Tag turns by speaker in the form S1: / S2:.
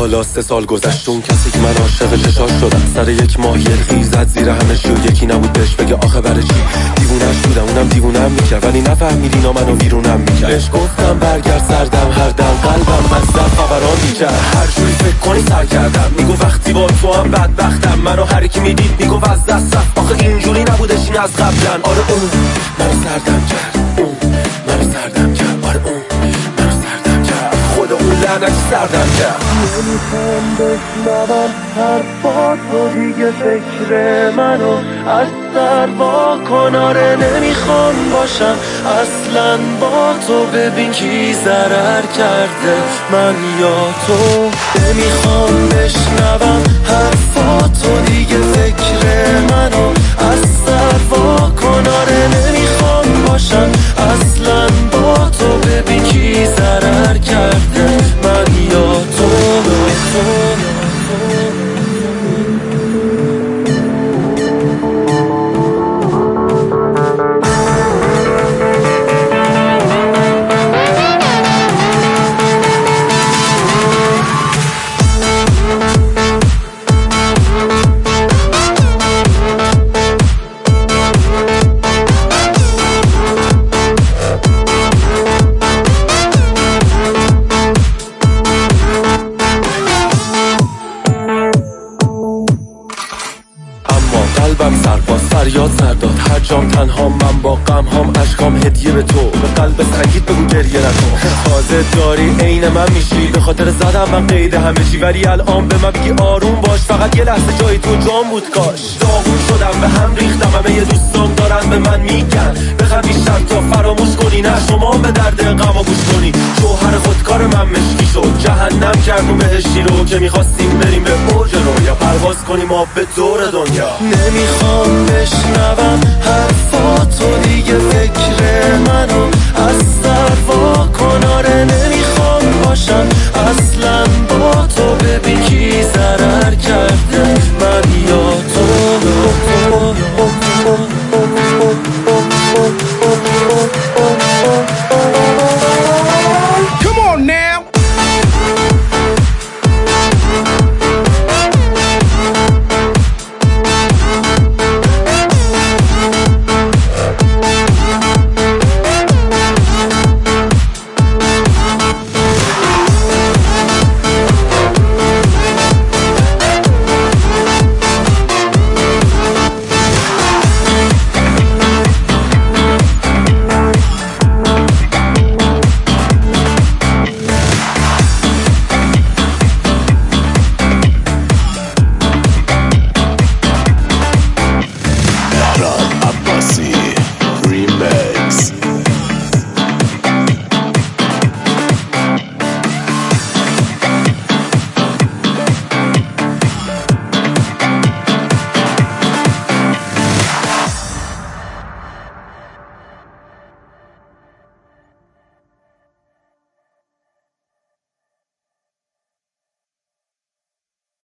S1: حالا 3 سال گذشت، اون کسی که من عاشق چشاش شدم سر یک ماه یلخی زد زیر همه شو، یکی نبود بهش بگه آخه برای چی دیوونش بودم، اونم دیوونم میکرد ولی نفهمید اینا منو ویرونم میکرد. بهش گفتم برگرد سردم هر دم قلبم مزدم خبران میکرد، هر جوری فکر کنی سر کردم، میگو وقتی با تو هم بدبختم، منو هر کی میدید میگو از دست رفت، آخه اینجوری نبودش این از قبلن. آره اون منو سردم کرد، اون منو سردم کرد، آره اون منو سردم کرد، خدا اون لعنتی سردم کرد.
S2: نمیخوام بشنوم حرفاتو دیگه، فکر منو از سر با کن. آره نمیخوام باشم اصلا با تو، ببین کی ضرر کرده من یا تو. نمیخوام بشنوم حرفاتو دیگه، فکر منو از سر با کن. آره نمیخوام باشم اصلا با تو، ببین کی ضرر کرده من یا تو.
S1: قلبم سرباز فریاد سر داد، هر جام تنها من با غم هم، اشکام هدیه به تو، به قلب سنگیت بگو گریه نکن. تازه داری عین من میشی، به خاطر زدم من قید همه چی، ولی الان به من بگی آروم باش، فقط یه لحظه جای تو جام بود کاش. داغون شدم به هم ریختم، همه یه دوستام دارن به من میگن بخوام بیشتر تا فراموش کنی، نه شما به درد غم و گوش کنی. جوهر خودکار من مشکی شد، جهنم کرد و بهشتی رو که میخواستیم بریم به اوج رویا، پرواز کنیم ما به دور دنیا.
S2: نمیخوام بشنوم حرفاتو دیگه، فکر منو